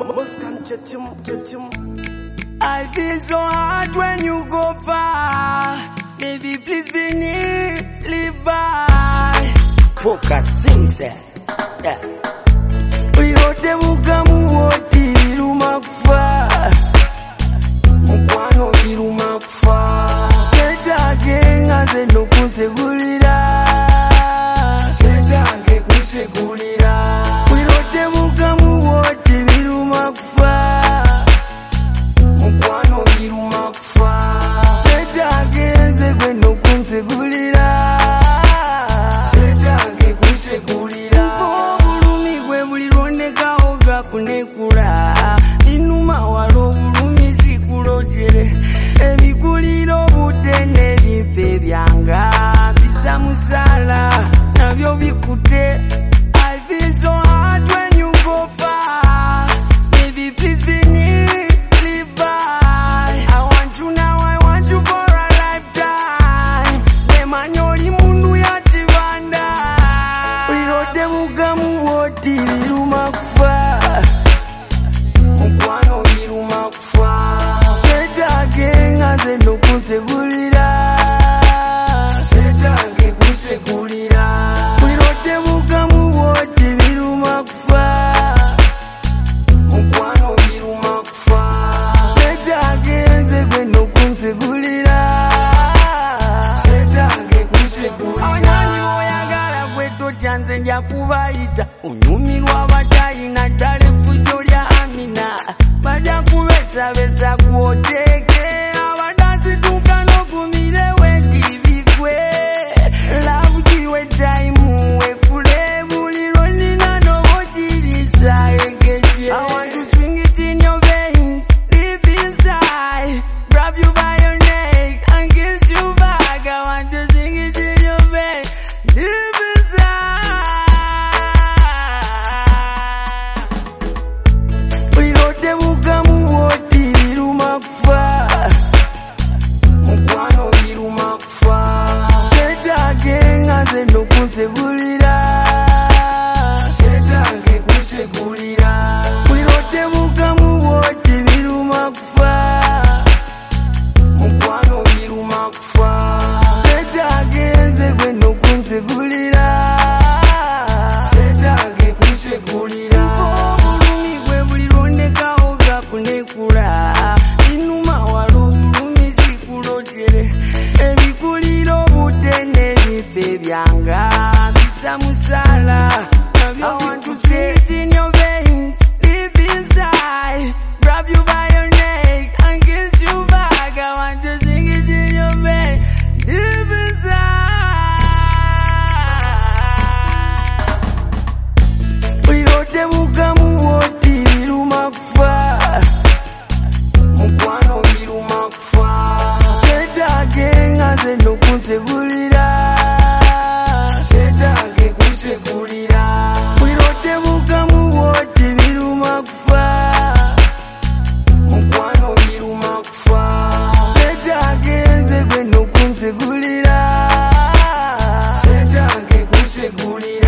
I feel so hard when you go far. Baby, please be near, live by. Focus, sing, say. Yeah. Uyote mugamu woti iruma kufa. Mukwano iruma kufa. Setage ngaze no kusegulira. Setage kusegulira. Uyote mugamu woti iruma kufa. Mukwano iruma kufa. Setage nze gwe no kusegulira. Setage kusegulira. Kunekula inuma walo bulumi sikulojere ebikuliro budene bife byanga bisa musala nabyo bikute. I feel so hard when you go far. Baby, please be near, live by. I want you now, I want you for a lifetime. Demanyoli mundu yachibanda ulirote mugamu woti biruma kufa. No kusegulira. Setage kusegulira. Ulirote mugamu woti biruma kufa. Mukwano biruma kufa. Setage nze gwe no kusegulira. Setage kusegulira. Abanyanyi boyagala gwe totya nze nja kubayita. Unyumirwa batayina ddala effujjo lya Amina. Bajja kubesabesa kwoteke. I want to swing it in your veins, deep inside, grab you by your neck and kiss you back. I want to swing it in your veins, deep inside. Ulirote mugamu woti biruma kufa. Mukwano biruma kufa. Setage ngaze no kusegulira. Setage kusegulira. Ulirote mugamu woti biruma kufa. Mukwano biruma kufa. Setage nze gwe no kusegulira. Setage kusegulira. Obulumi gwe bulirondekawo gakunekula. Inuma walo bulumi sikulojere. Ebikuliro budene bife byanga bisa musala. I want to see it in your veins, deep inside, grab you by your neck and kiss you back. I want to sing it in your veins, deep inside. Ulirote mugamu woti biruma kufa. Mukwano biruma kufa. Setage ngaze no kusegulira. Setage kusegulira. Ulirote mugamu woti biruma kufa. Mukwano biruma kufa. Setage nze gwe no kusegulira. Setage kusegulira.